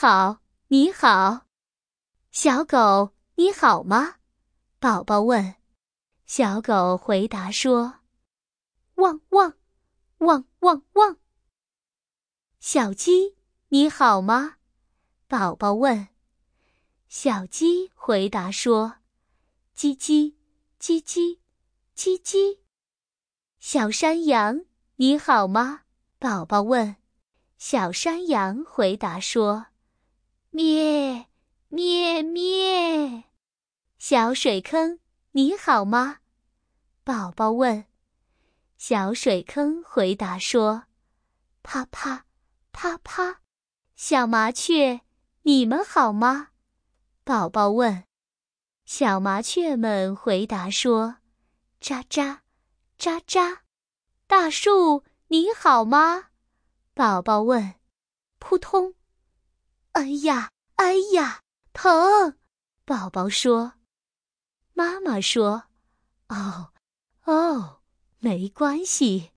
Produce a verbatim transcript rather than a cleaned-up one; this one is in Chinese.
好，你好。小狗，你好吗？宝宝问。小狗回答说：汪汪，汪汪汪。小鸡，你好吗？宝宝问。小鸡回答说：叽叽，叽叽，叽叽。小山羊，你好吗？宝宝问。小山羊回答说：咩，咩咩。小水坑，你好吗？宝宝问。小水坑回答说：啪啪，啪啪。小麻雀，你们好吗？宝宝问。小麻雀们回答说：喳喳，喳喳。大树，你好吗？宝宝问。扑通。哎呀，哎呀，疼！宝宝说。妈妈说：哦，哦，没关系。